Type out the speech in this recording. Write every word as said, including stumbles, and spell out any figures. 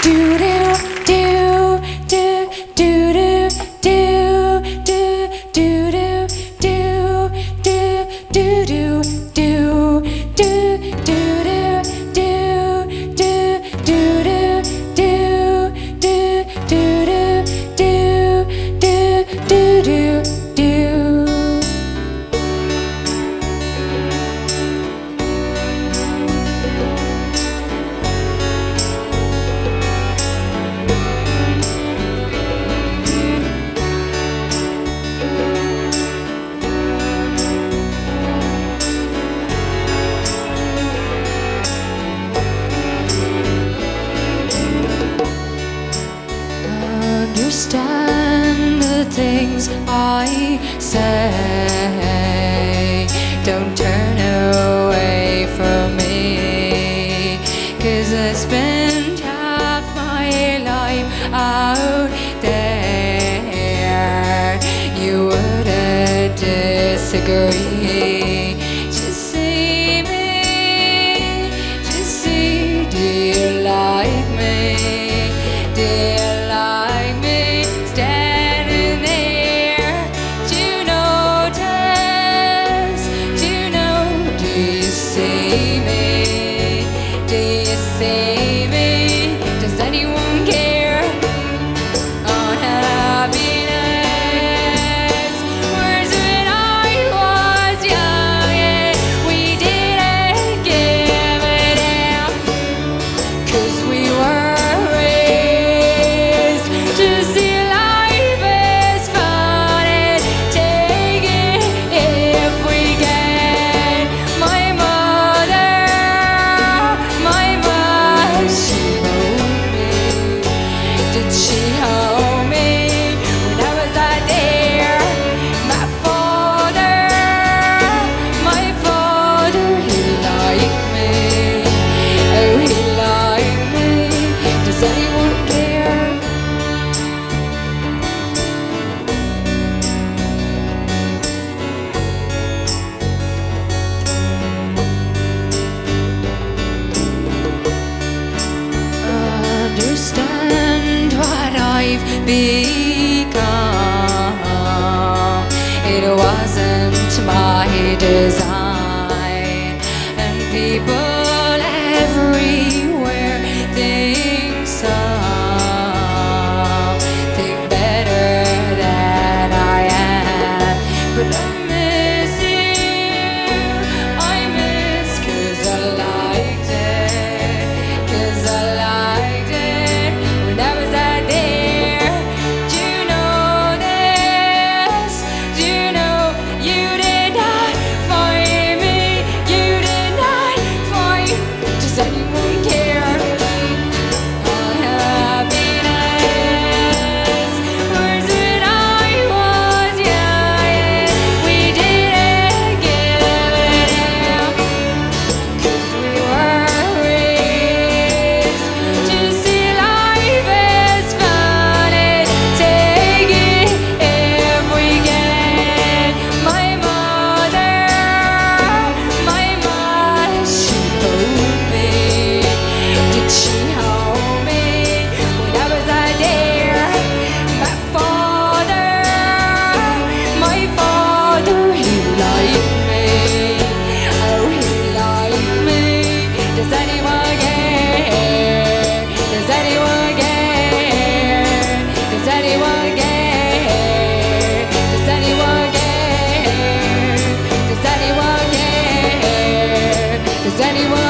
Understand the things I say. Don't turn away from me, 'cause I spent half my life out there. You wouldn't disagree. Just see me, just see, do you like me? Do you like me? Standing there, do you notice? Do you know? Do you see me? Do you see me? Does anyone care? On happiness. Words when I was young and we didn't give a damn, 'cause we were raised to see life as fun and take it if we can. My mother, my mother, she hold me. Did she hold me when I was out there? My father, my father, he liked me. Oh, he liked me. Does anyone care? Understand what I've become. It wasn't my design, and people everywhere think something better than I am. But I miss you, I miss, 'cause I liked it, 'cause I liked it when I was out there. Do you know this? Do you know you did not find me? You did not find. Does anyone care? On happiness. Words when I was young and we didn't give a damn, 'cause we were raised to see life as fun and take it if we can. My mother, my mother, she hold me. Did she hold me when I was out there? My father, my father, he liked me. Oh, he liked me. Does anyone care? Does anyone care? Does anyone care? Does anyone care? Does anyone care? Does anyone